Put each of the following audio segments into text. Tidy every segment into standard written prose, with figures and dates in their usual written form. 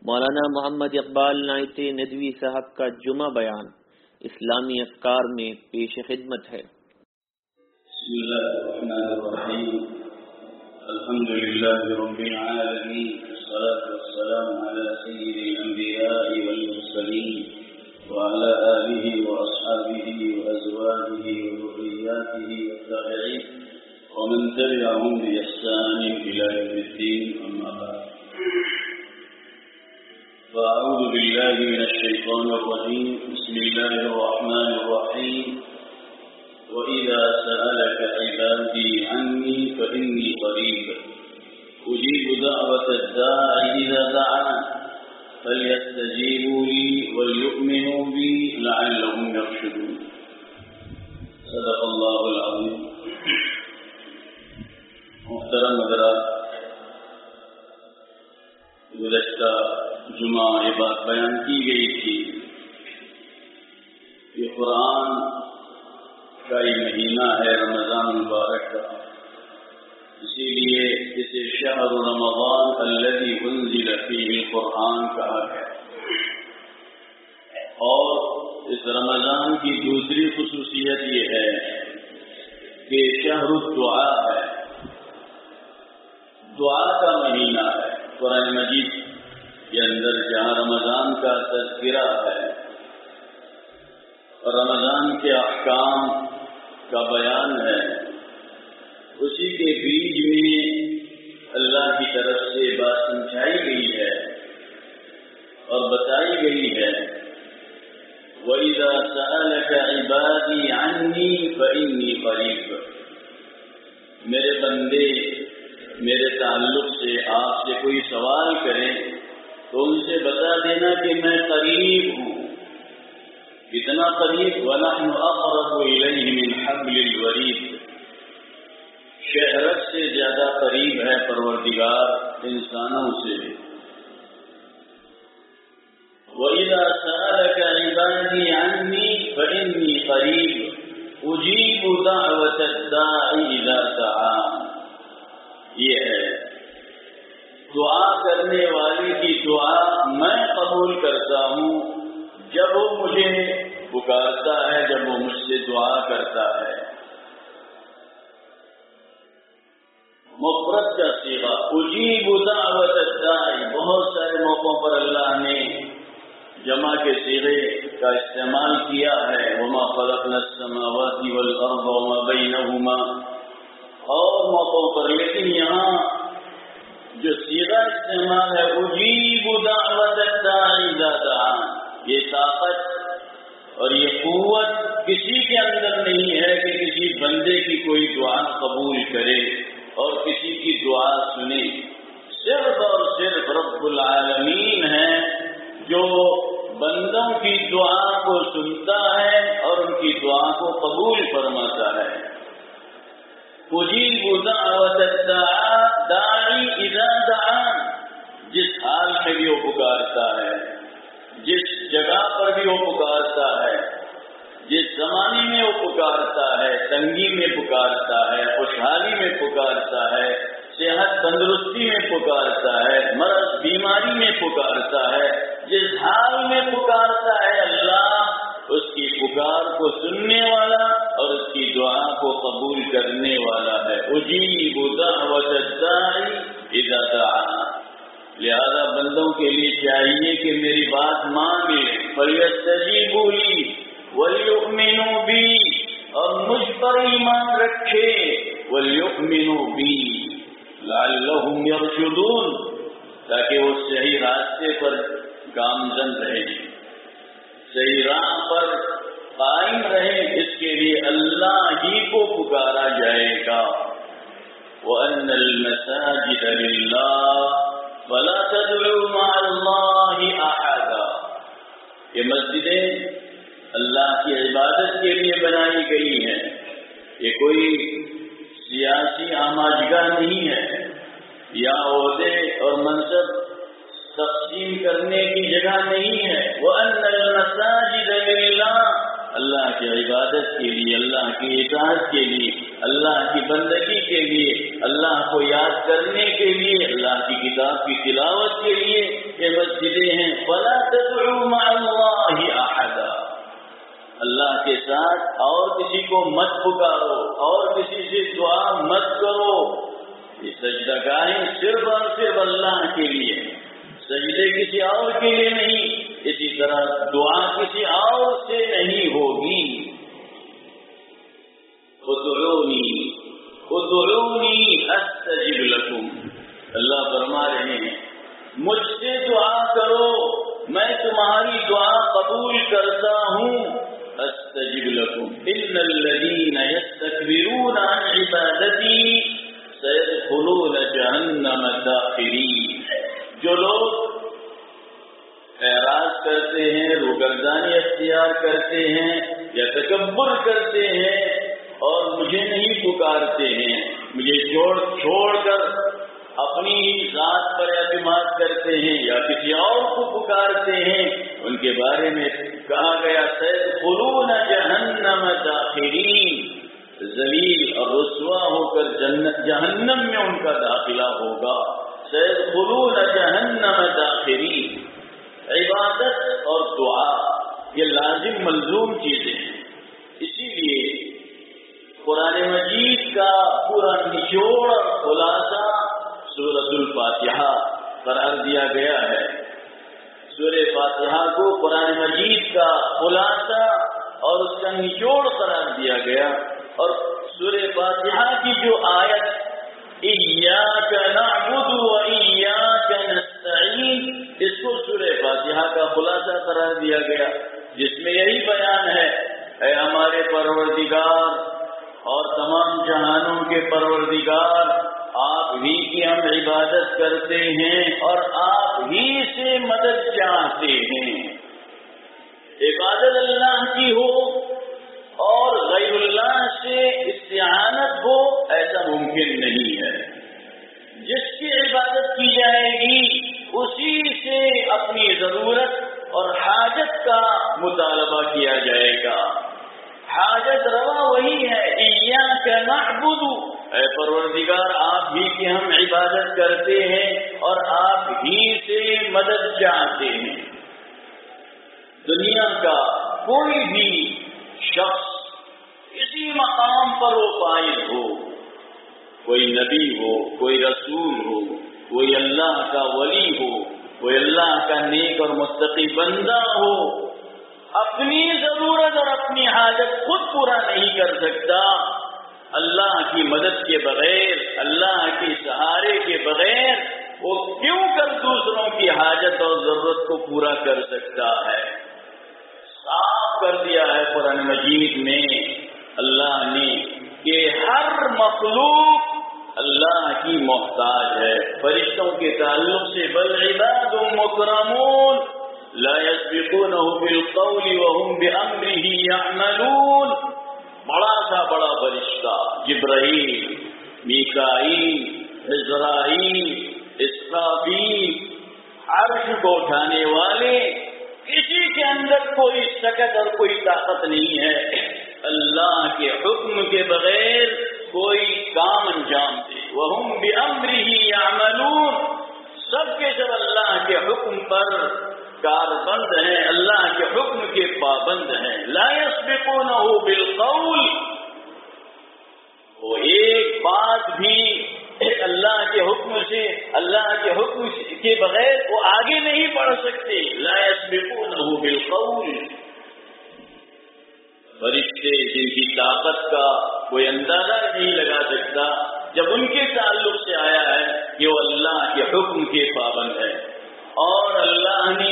مولانا محمد اقبال نائتی ندوی صاحب کا جمعہ بیان اسلامی افکار میں پیش خدمت ہے۔ بسم اللہ الرحمن الرحیم، الحمد للہ رب العالمین، والصلاة والسلام على سید الانبیاء والمرسلین وعلى آلہ واصحابہ وازواجہ وذریاتہ والتابعین ومن تبعهم بإحسان إلى يوم الدين، أما بعد، فأعوذ بالله من الشيطان الرجيم، بسم الله الرحمن الرحيم، وإذا سألك عبادي عني فإني قريب أجيب دعوة الداع إذا دعان فليستجيبوا لي وليؤمنوا بي لعلهم يرشدون۔ صدق الله العظيم۔ محترم حضرات، گزشتہ جمعہ یہ بات بیان کی گئی تھی کہ قرآن کا یہ مہینہ ہے رمضان مبارک کا، اسی لیے اسے شہر رمضان الذی انزل فیہ القرآن کہا گیا۔ اور اس رمضان کی دوسری خصوصیت یہ ہے کہ شہر الدعاء ہے، دعا کا مہینہ ہے۔ قرآن مجید کے اندر جہاں رمضان کا تذکرہ ہے اور رمضان کے احکام کا بیان ہے، اسی کے بیچ میں اللہ کی طرف سے بات سمجھائی گئی ہے اور بتائی گئی ہے، وَإِذَا سَأَلَكَ عِبَادِي عَنِّي فَإِنِّي قَرِيبٌ۔ میرے بندے میرے تعلق سے آپ سے کوئی سوال کریں تو ان سے بتا دینا کہ میں قریب ہوں۔ کتنا قریب؟ وَنَحْنُ أَقْرَبُ إِلَيْهِ مِنْ حَبْلِ الْوَرِيدِ، شہرت سے زیادہ قریب ہے پروردگار انسانوں سے۔ وَإِذَا سَأَلَكَ عِبَادِي عَنِّي فَإِنِّي قَرِيبٌ أُجِيبُ دَعْوَةَ الدَّاعِ إِذَا دَعَانِ۔ یہ ہے دعا کرنے والے کی دعا میں قبول کرتا ہوں جب وہ مجھے پکارتا ہے، جب وہ مجھ سے دعا کرتا ہے۔ مفرد کا صیغہ اجیب دعوت الداعی، بہت سارے موقعوں پر اللہ نے جمع کے صیغے کا استعمال کیا ہے، وما خلقنا السماوات والارض وما بینہما، اور موقعوں پر، لیکن یہاں جو صیغہ استعمال ہے اجیب دعوت الداعی اذا دعان، یہ طاقت اور یہ قوت کسی کے اندر نہیں ہے کہ کسی بندے کی کوئی دعا قبول کرے اور کسی کی دعا سنے۔ صرف اور صرف رب العالمین ہے جو بندوں کی دعا کو سنتا ہے اور ان کی دعا کو قبول فرماتا ہے۔ اجیب دعوت الداعی اذا دعان، جس حال میں بھی وہ پکارتا ہے، جس جگہ پر بھی وہ پکارتا ہے، جس زمانے میں وہ پکارتا ہے، تنگی میں پکارتا ہے، خوشحالی میں پکارتا ہے، صحت تندرستی میں پکارتا ہے، مرض بیماری میں پکارتا ہے، جس حال میں پکارتا ہے اللہ اس کی پکار کو سننے والا اور اس کی دعا کو قبول کرنے والا ہے۔ اجیب دعوت الداعی اذا دعان، لہذا بندوں کے لیے چاہیے کہ میری بات مان لیں، فَلْيَسْتَجِيبُوا لِي وَلْيُؤْمِنُوا بِي، اور مجھ پر ایمان رکھے، وَلْيُؤْمِنُوا بِي لَعَلَّهُمْ يَرْشُدُونَ، تاکہ وہ صحیح راستے پر گامزن رہیں، صحیح راہ پر قائم رہیں۔ اس کے لیے اللہ ہی کو پکارا جائے گا۔ وَأَنَّ الْمَسَاجِدَ لِلَّهِ فَلَا تَدْعُوا مَعَ اللَّهِ أَحَدًا، یہ مسجدیں اللہ کی عبادت کے لیے بنائی گئی ہیں، یہ کوئی سیاسی آماجگاہ نہیں ہے یا عہدے اور منصب تقسیم کرنے کی جگہ نہیں ہے۔ وَأَنَّ الْمَسَاجِدَ لِلَّهِ، اللہ کی عبادت کے لیے، اللہ کی اطاعت کے لیے، اللہ کی بندگی کے لیے، اللہ کو یاد کرنے کے لیے، اللہ کی کتاب کی تلاوت کے لیے یہ مسجدیں کسی کو مت پکارو اور کسی سے دعا مت کرو. یہ سجدہ گاہیں صرف اور صرف اللہ کے لیے، سجدے کسی اور کے لیے نہیں. اسی طرح دعا کسی اور سے نہیں ہوگی. ادعونی استجب لکم، اللہ فرما رہے ہیں مجھ سے دعا کرو، میں تمہاری دعا قبول کرتا ہوں. استجب لکم ان الذین یستکبرون عن عبادتی سيدخلون جہنم داخرین. جو لوگ اعراض کرتے ہیں، روگردانی اختیار کرتے ہیں یا تکبر کرتے ہیں اور مجھے نہیں پکارتے ہیں، مجھے چھوڑ کر اپنی ہی ذات پر اعتماد کرتے ہیں یا کسی اور کو پکارتے ہیں، ان کے بارے میں کہا گیا سيدخلون جہنم داخرین، ذلیل اور رسوا ہو کر جہنم میں ان کا داخلہ ہوگا. سيدخلون جہنم داخرین. عبادت اور دعا یہ لازم ملزوم چیزیں ہیں. اسی لیے قرآن مجید کا پورا نچوڑ اور خلاصہ سورۃ الفاتحہ قرار دیا گیا ہے. سورہ فاتحہ کو قرآن مجید کا خلاصہ اور اس کا نچوڑ قرار دیا گیا. اور سورہ فاتحہ کی جو آیت ایاک نعبد و ایاک نستعین، اس کو سورہ فاتحہ کا خلاصہ قرار دیا گیا، جس میں یہی بیان ہے اے ہمارے پروردگار اور تمام جہانوں کے پروردگار، آپ ہی کی ہم عبادت کرتے ہیں اور آپ ہی سے مدد چاہتے ہیں. عبادت اللہ کی ہو اور غیر اللہ سے استعانت ہو ایسا ممکن نہیں ہے. جس کی عبادت کی جائے گی اسی سے اپنی ضرورت اور حاجت کا مطالبہ کیا جائے گا. حاجت روا وہی ہے ایاک نعبد، اے پروردگار آپ ہی کی ہم عبادت کرتے ہیں اور آپ ہی سے مدد چاہتے ہیں. دنیا کا کوئی بھی شخص کسی مقام پر وہ فائز ہو، کوئی نبی ہو، کوئی رسول ہو، کوئی اللہ کا ولی ہو، کوئی اللہ کا نیک اور متقی بندہ ہو، اپنی ضرورت اور اپنی حاجت خود پورا نہیں کر سکتا. اللہ کی مدد کے بغیر، اللہ کے سہارے کے بغیر وہ کیوں کر دوسروں کی حاجت اور ضرورت کو پورا کر سکتا ہے. صاف کر دیا ہے قرآن مجید میں اللہ نے کہ ہر مخلوق اللہ کی محتاج ہے. فرشتوں کے تعلق سے بل عباد مکرمون لا يسبقونه بالقول وهم بأمره يعملون. بڑا سا بڑا فرشتہ جبرائیل، میکائیل، عزرائیل، اسرافیل، عرش کو اٹھانے والے، کسی کے اندر کوئی طاقت اور کوئی طاقت نہیں ہے اللہ کے حکم کے بغیر کوئی کام انجام دے. وَهُمْ بِأَمْرِهِ يَعْمَلُونَ. سب کے سب اللہ کے حکم پر کاربند ہیں، اللہ کے حکم کے پابند ہیں. لا يسبقونه بالقول، وہ ایک بات بھی اللہ کے حکم سے، اللہ کے حکم کے بغیر وہ آگے نہیں بڑھ سکتے. لا يسبقونه بالقول. فرشتے جن کی طاقت کا کوئی اندازہ نہیں لگا سکتا، جب ان کے تعلق سے آیا ہے کہ وہ اللہ کے حکم کے پابند ہے. اور اللہ نے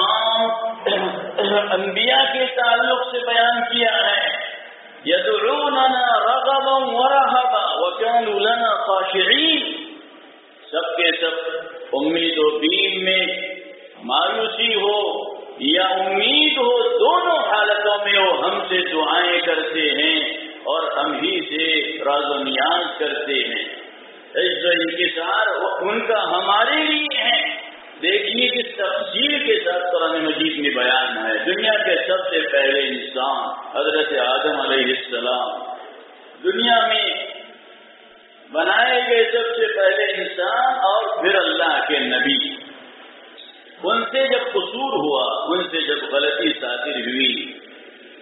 تمام انبیاء کے تعلق سے بیان کیا ہے یدعوننا رغبا ورہبا وکانوا لنا خاشعین. سب کے سب امید و بیم میں مایوسی ہو یا امید ہو، دونوں حالتوں میں وہ ہم سے دعائیں کرتے ہیں اور ہم ہی سے راز و نیاز کرتے ہیں. عز و انکسار ان کا ہمارے لیے ہے. دیکھیے کس تفصیل کے ساتھ قرآن مجید میں بیان ہے. دنیا کے سب سے پہلے انسان حضرت آدم علیہ السلام، دنیا میں بنائے گئے سب سے پہلے انسان اور پھر اللہ کے نبی. ان سے جب قصور ہوا، ان سے جب غلطی صادر ہوئی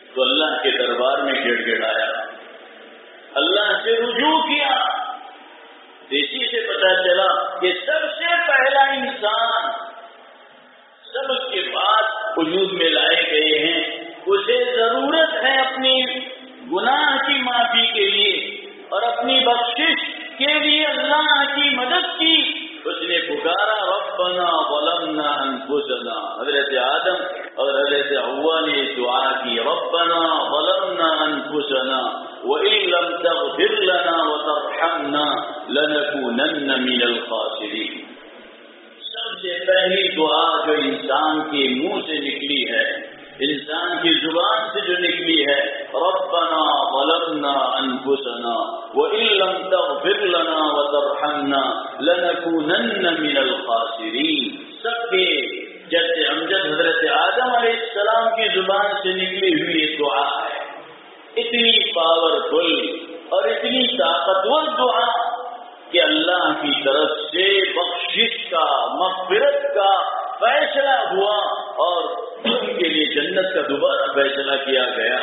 تو اللہ کے دربار میں گڑ گڑایا، اللہ سے رجوع کیا۔ اسی سے پتا چلا کہ سب سے پہلا انسان سب کے بعد وجود میں لائے گئے ہیں، اسے ضرورت ہے اپنی گناہ کی معافی کے لیے اور اپنی بخشش کے لیے اللہ کی مدد کی۔ اس نے پکارا ربنا ظلمنا انفسنا، حضرت آدم اور حضرت حوا نے دعا کی ربنا ظلمنا انفسنا وإن لم تغفر لنا وترحمنا لنكونن من الخاسرين۔ سب سے پہلی دعا جو انسان کے منہ سے نکلی ہے، انسان کی زبان سے جو نکلی ہے، ربنا ظلمنا انفسنا وإن لم تغفر لنا وترحمنا لنكونن من الخاسرين، سب کے جد امجد حضرت آدم علیہ السلام کی زبان سے نکلی ہوئی دعا ہے۔ اتنی پاورفل اور اتنی طاقتور دعا کہ اللہ کی طرف سے بخشش کا، مغفرت کا فیصلہ ہوا اور ان کے لیے جنت کا دوبارہ فیصلہ کیا گیا۔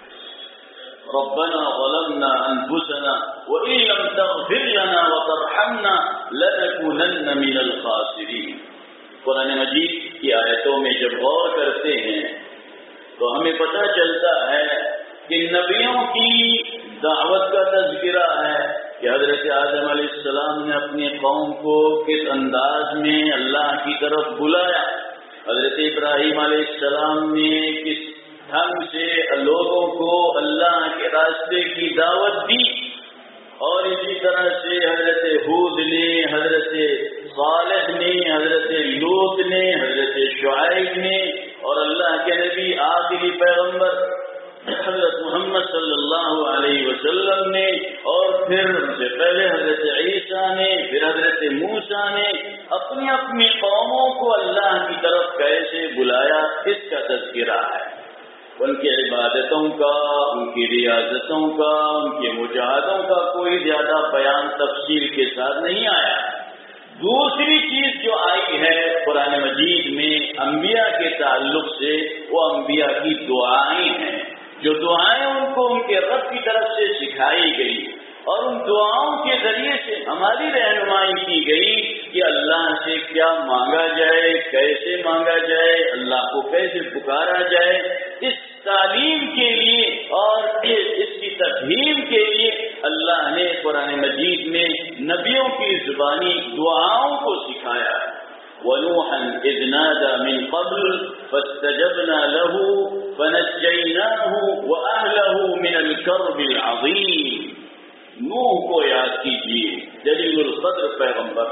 ربنا ظلمنا انفسنا وإن لم تغفر لنا وترحمنا لنكونن من الخاسرين۔ قرآن مجید کی آیتوں میں جب غور کرتے ہیں تو ہمیں پتہ چلتا ہے کہ نبیوں کی دعوت کا تذکرہ ہے کہ حضرت آدم علیہ السلام نے اپنی قوم کو کس انداز میں اللہ کی طرف بلایا، حضرت ابراہیم علیہ السلام نے کس ڈھنگ سے لوگوں کو اللہ کے راستے کی دعوت دی، اور اسی طرح سے حضرت ہود نے، حضرت صالح نے، حضرت لوط نے، حضرت شعیب نے، اور اللہ کے نبی آخری پیغمبر حضرت محمد صلی اللہ علیہ وسلم نے، اور پھر ان سے پہلے حضرت عیسیٰ نے، پھر حضرت موسیٰ نے اپنی اپنی قوموں کو اللہ کی طرف کیسے بلایا، اس کا تذکرہ ہے۔ ان کی عبادتوں کا، ان کی ریاضتوں کا، ان کے مجاہدوں کا کوئی زیادہ بیان تفصیل کے ساتھ نہیں آیا۔ دوسری چیز جو آئی ہے قرآن مجید میں انبیاء کے تعلق سے، وہ انبیاء کی دعائیں ہیں، جو دعائیں ان کو ان کے رب کی طرف سے سکھائی گئی، اور ان دعاؤں کے ذریعے سے ہماری رہنمائی کی گئی کہ اللہ سے کیا مانگا جائے، کیسے مانگا جائے، اللہ کو کیسے پکارا جائے۔ اس تعلیم کے لیے اور اس کی تفہیم کے لیے اللہ نے قرآن مجید میں نبیوں کی زبانی دعاؤں کو سکھایا ہے۔ وَنُوحًا إِذْ نَادَى مِن قَبْلُ فَاسْتَجَبْنَا لَهُ فَنَجَّيْنَاهُ وَأَهْلَهُ مِنَ الْكَرْبِ الْعَظِيمِ۔ نوح کو یاد کیجیے، جلیل القدر پیغمبر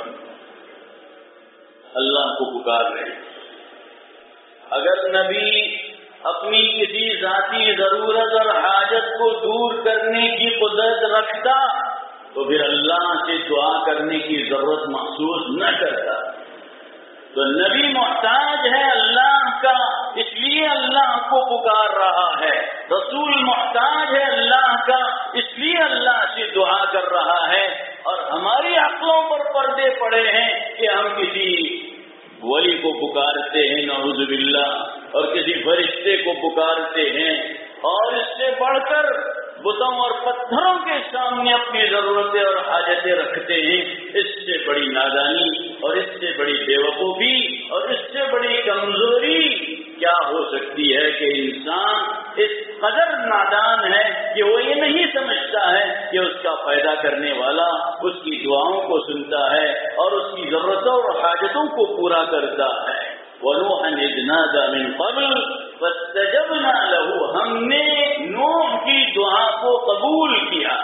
اللہ کو پکار رہے۔ اگر نبی اپنی کسی ذاتی ضرورت اور حاجت کو دور کرنے کی قدرت رکھتا تو پھر اللہ سے دعا کرنے کی ضرورت محسوس نہ کرتا۔ تو نبی محتاج ہے اللہ کا، اس لیے اللہ کو پکار رہا ہے۔ رسول محتاج ہے اللہ کا، اس لیے اللہ سے دعا کر رہا ہے۔ اور ہماری عقلوں پر پردے پڑے ہیں کہ ہم کسی ولی کو پکارتے ہیں نعوذ باللہ، اور کسی فرشتے کو پکارتے ہیں، اور اس سے بڑھ کر بتوں اور پتھروں کے سامنے اپنی ضرورتیں اور حاجتیں رکھتے ہیں۔ اس سے بڑی نادانی اور اس سے بڑی بیوقوفی اور اس سے بڑی کمزوری کیا ہو سکتی ہے کہ انسان اس قدر نادان ہے کہ وہ یہ نہیں سمجھتا ہے کہ اس کا پیدا کرنے والا اس کی دعاؤں کو سنتا ہے اور اس کی ضرورتوں اور حاجتوں کو پورا کرتا ہے۔ وَنُوحًا إِذْ نَادَى مِن قَبْلُ فَاسْتَجَبْنَا لَهُ، ہم نے نوح کی دعا کو قبول کیا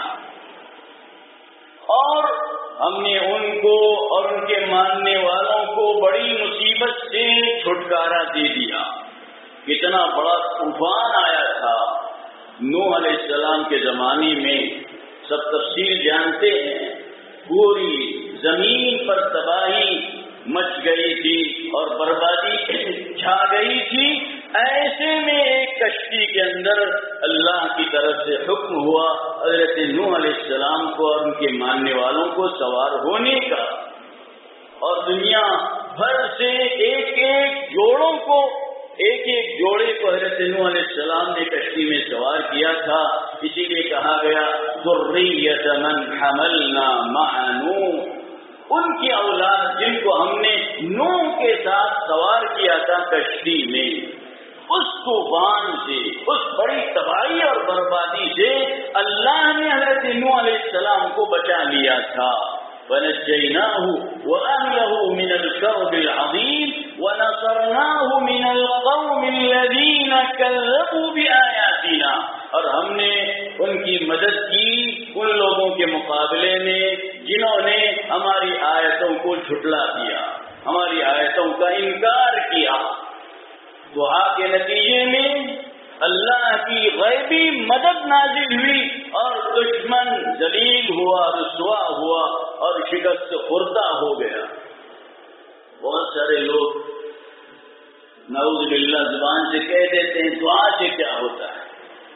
اور ہم نے ان کو اور ان کے ماننے والوں کو بڑی مصیبت سے چھٹکارا دے دیا۔ کتنا بڑا طوفان آیا تھا نوح علیہ السلام کے زمانے میں، سب تفصیل جانتے ہیں۔ پوری زمین پر تباہی مچ گئی تھی اور بربادی چھا گئی تھی۔ ایسے میں ایک کشتی کے اندر اللہ کی طرف سے حکم ہوا حضرت نوح علیہ السلام کو اور ان کے ماننے والوں کو سوار ہونے کا، اور دنیا بھر سے ایک ایک جوڑوں کو ایک ایک جوڑے کو حضرت نوح علیہ السلام نے کشتی میں سوار کیا تھا، اسی لیے کہا گیا ذریۃ من حملنا مع نوح، ان کی اولاد جن کو ہم نے نوح کے ساتھ سوار کیا تھا کشتی میں، اس طوفان سے، اس بڑی تباہی اور بربادی سے اللہ نے حضرت نوح علیہ السلام کو بچا لیا تھا۔ وَنَجَّيْنَاهُ وَأَهْلَهُ مِنَ الْكَرْبِ الْعَظِيمِ وَنَصَرْنَاهُ مِنَ الْقَوْمِ الَّذِينَ كَذَّبُوا بِآيَاتِنَا، اور ہم نے ان کی مدد کی ان لوگوں کے مقابلے میں جنہوں نے ہماری آیتوں کو جھٹلا دیا، ہماری آیتوں کا انکار کیا۔ دعا کے نتیجے میں اللہ کی غیبی مدد نازل ہوئی اور دشمن ذلیل ہوا، رسوا ہوا اور شکست خوردہ ہو گیا۔ بہت سارے لوگ نعوذ باللہ زبان سے کہہ دیتے ہیں دعا سے کیا ہوتا ہے۔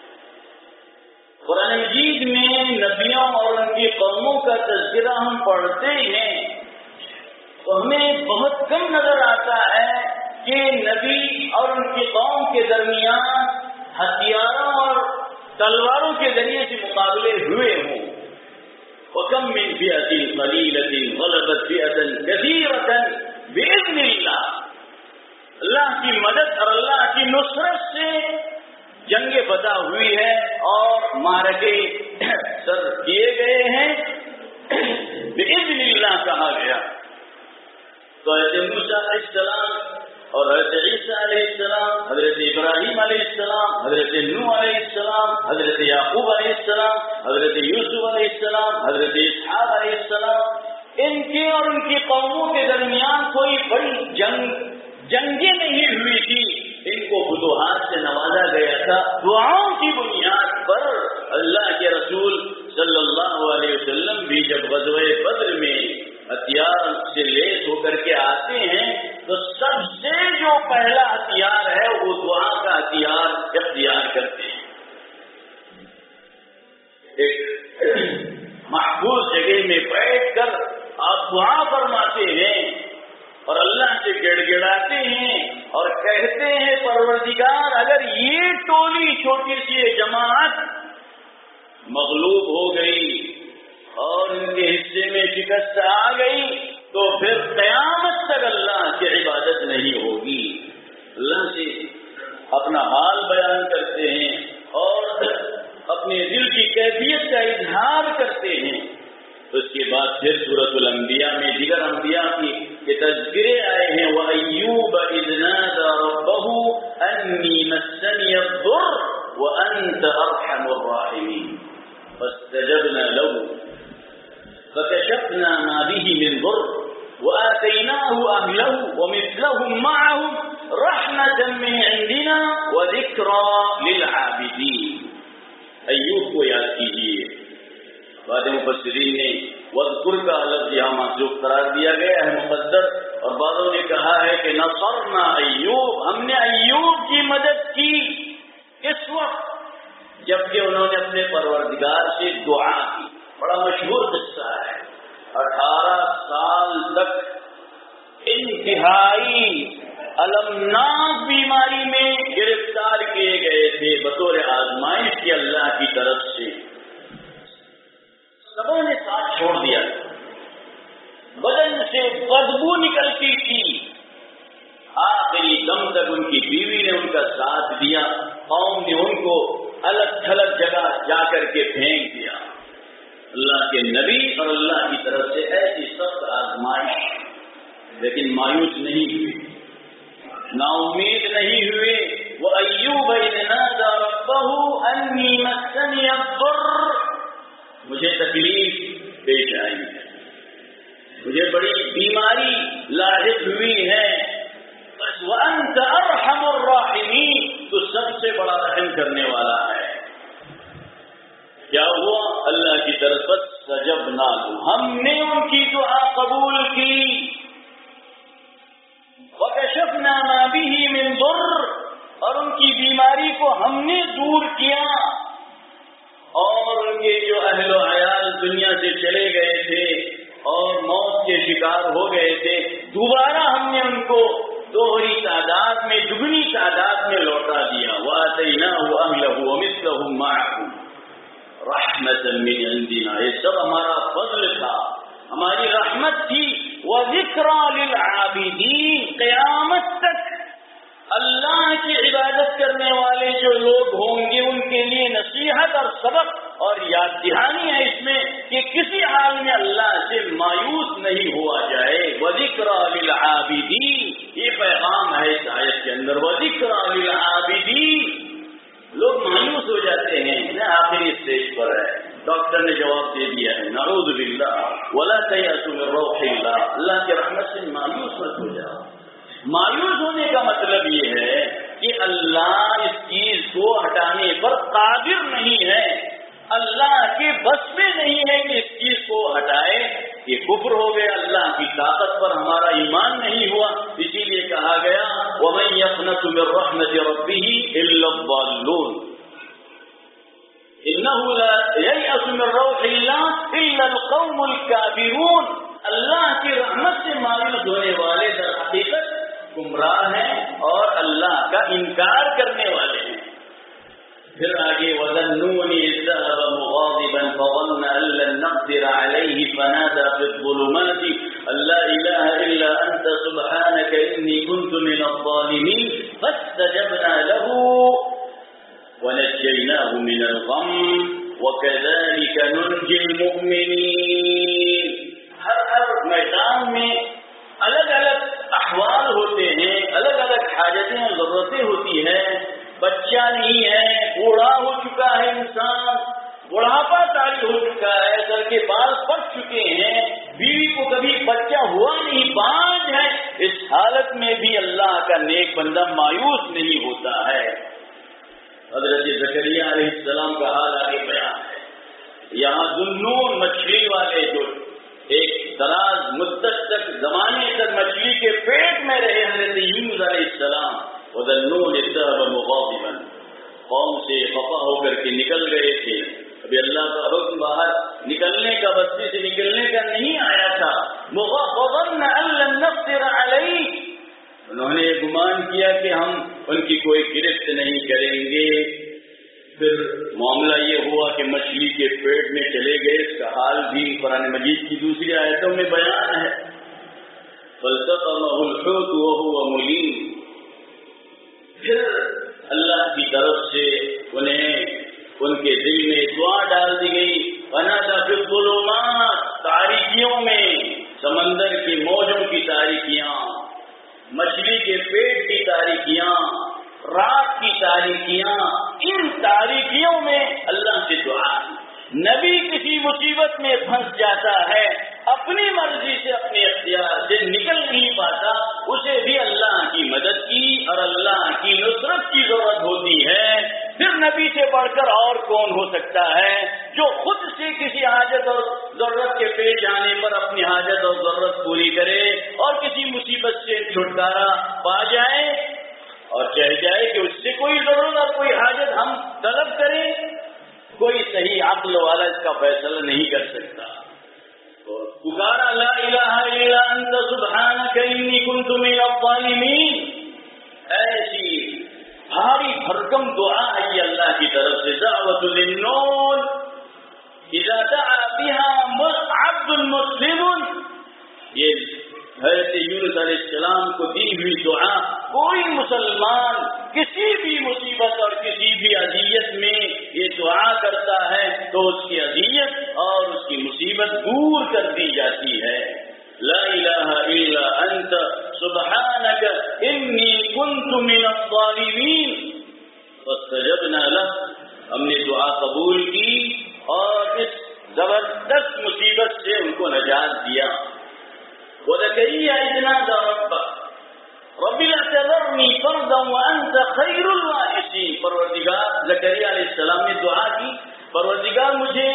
قرآن مجید میں نبیوں اور ان کی قوموں کا تذکرہ ہم پڑھتے ہیں تو ہمیں بہت کم نظر آتا ہے کہ نبی اور ان کی قوم کے درمیان ہتھیاروں اور تلواروں کے ذریعے سے مقابلے ہوئے ہوں۔ وَكَمْ مِنْ فِئَةٍ قَلِيلَةٍ غَلَبَتْ فِئَةً كَثِيرَةً بِإِذْنِ اللَّهِ، اللہ کی مدد اور اللہ کی نصرت سے جنگیں فتح ہوئی ہے اور معرکے سر کیے گئے ہیں، بِإِذْنِ اللَّهِ کہا گیا۔ تو حضرت موسیٰ علیہ السلام اور حضرت عیسیٰ علیہ السلام، حضرت ابراہیم علیہ السلام، حضرت نوح علیہ السلام، حضرت یعقوب علیہ السلام، حضرت یوسف علیہ السلام، حضرت اسحاق علیہ السلام، ان کے اور ان کی قوموں کے درمیان کوئی بڑی جنگیں نہیں ہوئی تھی، ان کو فتوحات سے نوازا گیا تھا دعاؤں کی بنیاد پر۔ اللہ کے رسول صلی اللہ علیہ وسلم بھی جب غزوہ بدر میں ہتھیار سے لیس ہو کر کے آتے ہیں تو سب سے جو پہلا ہتھیار ہے وہ دعا کا ہتھیار اختیار کرتے ہیں۔ ایک محفوظ جگہ میں بیٹھ کر آپ دعا فرماتے ہیں اور اللہ سے گڑ گڑاتے ہیں اور کہتے ہیں پروردگار اگر یہ ٹولی چھوٹی سی جماعت مغلوب ہو گئی اور ان کے حصے میں شکست آ گئی تو پھر قیامت تک اللہ کی عبادت نہیں ہوگی۔ اللہ سے اپنا حال بیان کرتے ہیں اور اپنے دل کی کیفیت کا اظہار کرتے ہیں۔ تو اس کے بعد پھر سورۃ الانبیاء میں دیگر انبیاء کے تذکرے آئے ہیں، وَأَيُّوبَ إِذْ نَادَى رَبَّهُ أَنِّي مَسَّنِيَ الضُّرُّ وَأَنْتَ أَرْحَمُ الرَّاحِمِينَ فَاسْتَجَبْنَا لَهُ فَكَشَفْنَا مَا بِهِ مِنْ ضُرٍّ وَآتَيْنَاهُ أَهْلَهُ وَمِثْلَهُمْ مَعَهُمْ رَحْمَةً مِنْ عِنْدِنَا وَذِكْرَى لِلْعَابِدِينَ۔ ایوب کو یاد کیجیے۔ بعض مفسرین نے وذکر کا لفظ یہاں محذوف قرار دیا گیا ہے مقدر، اور بعضوں نے کہا ہے کہ نصرنا ایوب، ہم نے ایوب کی مدد کی اس وقت جبکہ انہوں نے اپنے پروردگار سے دعا کی۔ بڑا مشہور قصہ ہے، 18 سال تک انتہائی المناک بیماری میں گرفتار کیے گئے تھے بطور آزمائش کی اللہ کی طرف سے۔ سبوں نے ساتھ چھوڑ دیا، بدن سے بدبو نکلتی تھی، آخری دم تک ان کی بیوی نے ان کا ساتھ دیا، قوم نے ان کو الگ تھلگ جگہ جا کر کے پھینک دیا۔ اللہ کے نبی اور اللہ کی طرف سے ایسی سخت آزمائش، لیکن مایوس نہیں ہوئے، نا امید نہیں ہوئے۔ وَأَيُّوبَ إِذْ نَادَى رَبَّهُ أَنِّي مَسَّنِيَ الضُّرُّ، مجھے تکلیف پیش آئی ہے، مجھے بڑی بیماری لاحق ہوئی ہے، بس وَأَنْتَ أَرْحَمُ الرَّاحِمِينَ، تو سب سے بڑا رحم کرنے والا ہے۔ کیا ہوا؟ اللہ کی طرف فَاسْتَجَبْنَا لَهُ، ہم نے ان کی دعا قبول کی، وَكَشَفْنَا مَا بِهِ مِنْ ضُرٍّ، اور ان کی بیماری کو ہم نے دور کیا، اور ان کے جو اہل و عیال دنیا سے چلے گئے تھے اور موت کے شکار ہو گئے تھے، دوبارہ ہم نے ان کو دوہری تعداد بعد میں دگنی تعداد میں لوٹا دیا. وَآتَيْنَاهُ أَهْلَهُ وَمِثْلَهُمْ مَعَهُمْ رَحْمَةً مِّنْ عِندِنَا. یہ سب ہمارا فضل تھا، ہماری رحمت تھی. وَذِكْرَىٰ لِلْعَابِدِينَ. قیامت تک اللہ کی عبادت کرنے والے جو لوگ ہوں گے ان کے لیے نصیحت اور سبق اور یاد دہانی ہے اس میں کہ کسی حال میں اللہ سے مایوس نہیں ہوا جائے. وَذِكْرَىٰ لِلْعَابِدِينَ. یہ پیغام ہے اس آیت کے اندر. وَذِكْرَىٰ لِلْعَابِدِينَ. لوگ مایوس ہو جاتے ہیں نا، آخری اسٹیج پر ہے. ڈاکٹر نے جواب دے دیا ہے نعوذ باللہ وَلَا تَيْأَسُوا مِن رَّوْحِ اللَّهِ. اللہ کی رحمت سے مایوس مت ہو جاؤ. مایوس ہونے کا مطلب یہ ہے کہ اللہ اس چیز کو ہٹانے پر قادر نہیں ہے، اللہ کے بس میں نہیں ہے کہ اس چیز کو ہٹائے. یہ کفر ہو گیا، اللہ کی طاقت پر ہمارا ایمان نہیں ہوا. اسی لیے کہا گیا وَمَن يَقْنَطُ مِن رَّحْمَةِ رَبِّهِ إِلَّا الضَّالُّونَ. إِنَّهُ لَا يَيْأَسُ مِن رَّوْحِ اللَّهِ إِلَّا الْقَوْمُ الْكَافِرُونَ. اللہ کی رحمت سے مایوس ہونے والے در حقیقت گمراہ ہیں اور اللہ کا انکار کرنے والے ہیں. پھر آگے وَظَنُّونِ إِذْ ذَهَبَ مُغَاضِبًا فَظَنَّ أَن لَّن نَّقْدِرَ عَلَيْهِ فَنَادَىٰ فِي الظُّلُمَاتِ أَن لَّا إِلَٰهَ إِلَّا أَنتَ سُبْحَانَكَ إِنِّي كُنتُ مِنَ الظَّالِمِينَ فَاسْتَجَبْنَا لَهُ وَنَجَّيْنَاهُ مِنَ الْغَمِّ وَكَذَٰلِكَ نُنجِي الْمُؤْمِنِينَ. ہر میدان میں الگ الگ احوال ہوتے ہیں، الگ الگ حاجتیں اور ضرورتیں ہوتی ہیں. بچہ نہیں ہے، بوڑھا ہو چکا ہے انسان، بڑھاپا طاری ہو چکا ہے، سر کے بال پک چکے ہیں، بیوی کو کبھی بچہ ہوا نہیں، بانجھ ہے. اس حالت میں بھی اللہ کا نیک بندہ مایوس نہیں ہوتا ہے. حضرت زکریا علیہ السلام کا حال آگے بیان ہے. یہاں ذُنُّون مچھلی والے جو ایک دراز مدت تک زمانے تک مچھلی کے پیٹ میں رہے حضرت یونس علیہ السلام. وَذَنُّونِ إِذْ ذَهَبَ مُغَاضِبًا. قوم سے خفا ہو کر کے نکل گئے تھے. ابھی اللہ کا حکم باہر نکلنے کا، بستی سے نکلنے کا نہیں آیا تھا. وَظَنَّ أَن لَّن نَّقْدِرَ عَلَيْهِ. انہوں نے یہ گمان کیا کہ ہم ان کی کوئی گرفت نہیں کریں گے. پھر معاملہ یہ ہوا کہ مچھلی کے پیٹ میں چلے گئے. اس کا حال بھی قرآن مجید کی دوسری آیتوں میں بیان ہے. فَالْتَقَمَهُ الْحُوتُ وَهُوَ مُلِيمٌ. پھر اللہ کی طرف سے انہیں ان کے دل میں دعا ڈال دی گئی. فَنَادَىٰ فِي الظُّلُمَاتِ. تاریکیوں میں، سمندر کی موجوں کی تاریکیاں، مچھلی کے پیٹ کی تاریکیاں، رات کی تاریکیاں، ان تاریکیوں میں اللہ سے دعا. نبی کسی مصیبت میں پھنس جاتا ہے، اپنی مرضی سے اپنے اختیار سے نکل نہیں پاتا، اسے بھی اللہ کی مدد کی اور اللہ کی نصرت کی ضرورت ہوتی ہے. پھر نبی سے بڑھ کر اور کون ہو سکتا ہے جو خود سے کسی حاجت اور ضرورت کے پیش آنے پر اپنی حاجت اور ضرورت پوری کرے اور کسی مصیبت سے چھٹکارا پا جائے اور چاہ جائے کہ اس سے کوئی ضرورت اور کوئی حاجت ہم طلب کریں. کوئی صحیح عقل والا اس کا فیصلہ نہیں کر سکتا. پکارا لا الہ الا انت سبحانک انی کنت من الظالمین. ایسی بھاری بھرکم دعا ہے یہ اللہ کی طرف سے. دعوت للنون اذا دعا بها عبد مسلم. یہ حضرت یونس علیہ السلام کو دی ہوئی دعا. کوئی مسلمان کسی بھی مصیبت اور کسی بھی اذیت میں یہ دعا کرتا ہے تو اس کی اذیت اور اس کی مصیبت دور کر دی جاتی ہے. لا الہ الا انت سبحانک انی کنت من الظالمین. فاستجبنا له. ہم نے دعا قبول کی اور اس زبردست مصیبت سے ان کو نجات دیا. وزکریا اذ نادى ربه رب لا تذرنی فردا وانت خیر الوارثین. پروردگار زکریا علیہ السلام نے دعا کی، پروردگار مجھے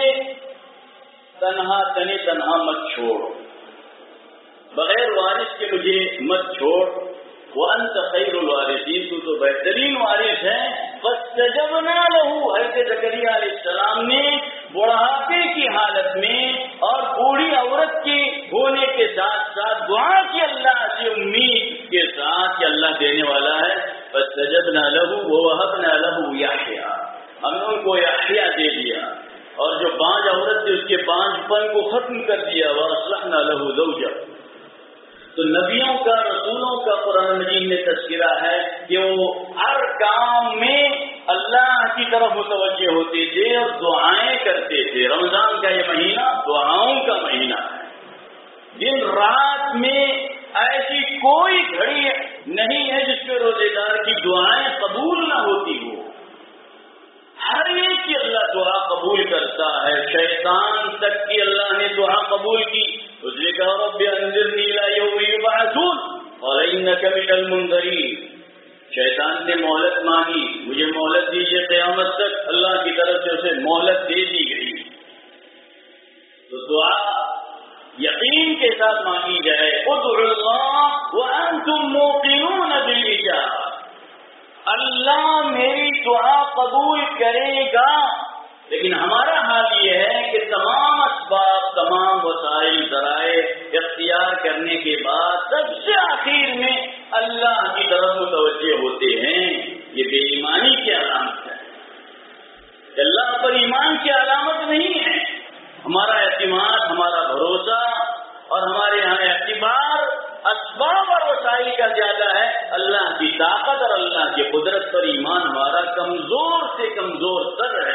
تنہا مت چھوڑ، بغیر وارث کے مجھے مت چھوڑ. وانت خیر الوارثین، تو بہترین وارث ہے. فاستجبنا له. حضرت زکریا علیہ السلام نے بڑھاپے کی حالت میں اور بوڑھی عورت کے ہونے کے ساتھ ساتھ دعا کی اللہ سے امید کے ساتھ کہ اللہ دینے والا ہے. فاستجبنا له ووهبنا له يحيى، ہم نے ان کو یحییٰ دے دیا اور جو بانج عورت تھی اس کے بانج پن کو ختم کر دیا. واصلحنا له زوجہ. تو نبیوں کا رسولوں کا قرآن مجید میں تذکرہ ہے کہ وہ ہر کام میں اللہ کی طرف متوجہ ہوتے تھے اور دعائیں کرتے تھے. رمضان کا یہ مہینہ دعاؤں کا مہینہ ہے. دن رات میں ایسی کوئی گھڑی نہیں ہے جس پہ روزے دار کی دعائیں قبول نہ ہوتی ہو. ہر ایک کی اللہ دعا قبول کرتا ہے. شیطان تک کی اللہ نے دعا قبول کی. اس نے کہا رب انذرنی الی یوم یبعثون قال انک من المنذرین. شیطان نے مہلت مانگی، مجھے مہلت دیجیے قیامت تک. اللہ کی طرف سے اسے مہلت دے دی گئی. تو دعا یقین کے ساتھ مانگی جائے. ادعوا اللہ وانتم موقنون بالاجابہ. اللہ میری دعا قبول کرے گا، لیکن ہمارا حال یہ ہے کہ تمام اسباب، تمام وسائل، ذرائع اختیار کرنے کے بعد سب سے آخر میں اللہ کی طرف متوجہ ہوتے ہیں. یہ بے ایمانی کی علامت ہے. اللہ پر ایمان کی علامت نہیں ہے. ہمارا اعتماد، ہمارا بھروسہ اور ہمارے یہاں اعتبار اسباب اور وسائل کا زیادہ ہے. اللہ کی طاقت اور اللہ کی قدرت پر ایمان ہمارا کمزور سے کمزور تر ہے.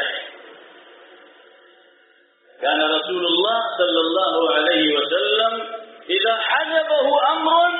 كان رسول اللہ صلی اللہ علیہ وسلم اذا حجبه امر،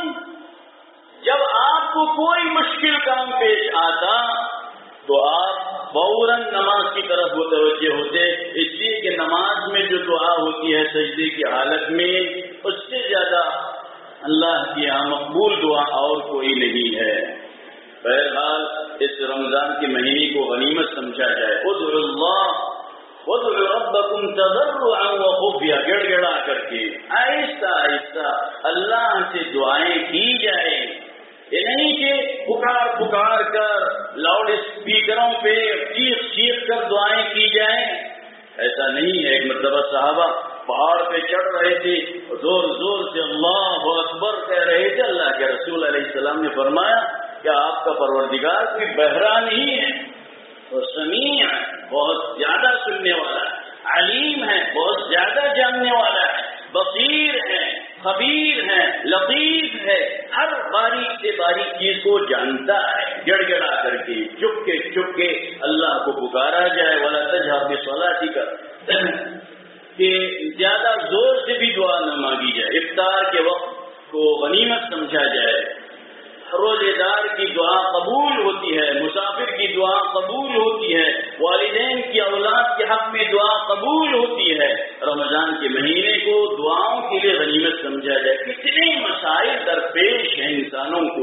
جب آپ کو کوئی مشکل کام پیش آتا تو آپ فوراً نماز کی طرف متوجہ ہوتے. اس لیے کہ نماز میں جو دعا ہوتی ہے سجدے کی حالت میں، اس سے زیادہ اللہ کی یہاں مقبول دعا اور کوئی نہیں ہے. بہرحال اس رمضان کے مہینے کو غنیمت سمجھا جائے. ادعوا اللہ وادعوا ربکم تضرعا وخفیا، گڑ گڑا کر کے آہستہ آہستہ اللہ سے دعائیں کی جائے. یہ نہیں کہ پکار پکار کر لاؤڈ اسپیکروں پہ چیخ چیخ کر دعائیں کی جائیں. ایسا نہیں ہے. ایک مرتبہ صحابہ پہاڑ پہ چڑھ رہے تھے، زور زور سے اللہ اکبر کہہ رہے تھے. اللہ کے رسول علیہ السلام نے فرمایا کہ آپ کا پروردگار کوئی بہرا نہیں ہے، وہ سمیع ہے، بہت زیادہ سننے والا ہے، علیم ہے، بہت زیادہ جاننے والا ہے، بصیر ہے، خبیر ہے، لطیف ہے، ہر باریک سے باریک چیز کو جانتا ہے. گڑ گڑا کر کے چپ کے اللہ کو پکارا جائے. ولا تجہر بصلاتک، کہ زیادہ زور سے بھی دعا نہ مانگی جائے. افطار کے وقت کو غنیمت سمجھا جائے. روزے دار کی دعا قبول ہوتی ہے، مسافر کی دعا قبول ہوتی ہے، والدین کی اولاد کے حق میں دعا قبول ہوتی ہے. رمضان کے مہینے کو دعاؤں کے لیے غنیمت سمجھا جائے. کتنے مسائل درپیش ہیں انسانوں کو.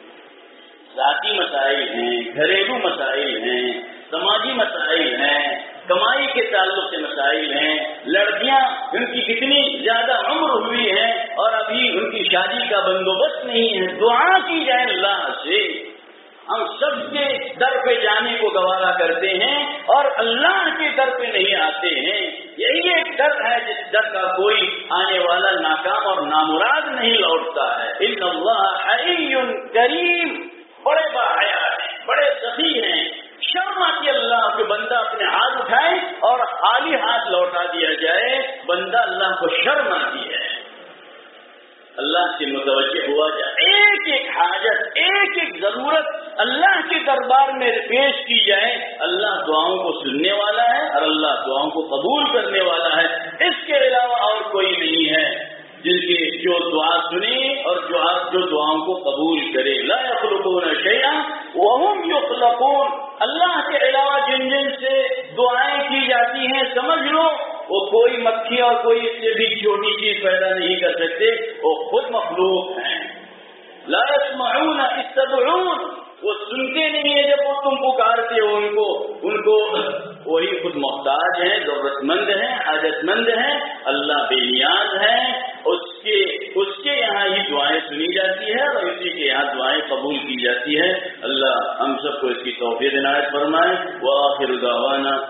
ذاتی مسائل ہیں، گھریلو مسائل ہیں، سماجی مسائل ہیں، کمائی کے تعلق سے مسائل ہیں. لڑکیاں ان کی کتنی زیادہ عمر ہوئی ہے اور ابھی ان کی شادی کا بندوبست نہیں ہے. دعا کی جائے اللہ سے. ہم سب کے در پہ جانے کو گوارا کرتے ہیں اور اللہ کے در پہ نہیں آتے ہیں. یہی ایک در ہے جس در کا کوئی آنے والا ناکام اور نامراد نہیں لوٹتا ہے. ان اللہ حی کریم، بڑے باحیا ہیں، بڑے سخی ہیں. شرم آتی اللہ کہ بندہ اپنے ہاتھ اٹھائے اور خالی ہاتھ لوٹا دیا جائے. بندہ اللہ کو شرم آتی ہے. اللہ سے متوجہ ہوا جائے. ایک ایک حاجت، ایک ایک ضرورت اللہ کے دربار میں پیش کی جائے. اللہ دعاؤں کو سننے والا ہے اور اللہ دعاؤں کو قبول کرنے والا ہے. اس کے علاوہ اور کوئی نہیں ہے جن کی جو دعا سنے اور جو دعاؤں کو قبول کرے. لا یخلقون شیئا وهم یخلقون. اللہ کے علاوہ جن جن سے دعائیں کی جاتی ہیں سمجھ لو وہ کوئی مکھی اور کوئی اس سے بھی چھوٹی چیز پیدا نہیں کر سکتے. وہ خود مخلوق ہیں. لا يسمعون استدعون، وہ سنتے نہیں ہیں جب وہ تم پکارتے ہو ان کو وہی خود محتاج ہیں، ضرورت مند ہیں، حاجت مند ہیں. اللہ بے نیاز ہے. اس کے یہاں ہی دعائیں سنی جاتی ہے اور اسی کے یہاں دعائیں قبول کی جاتی ہے. اللہ ہم سب کو اس کی توفیق عنایت فرمائے. وآخر دعوانا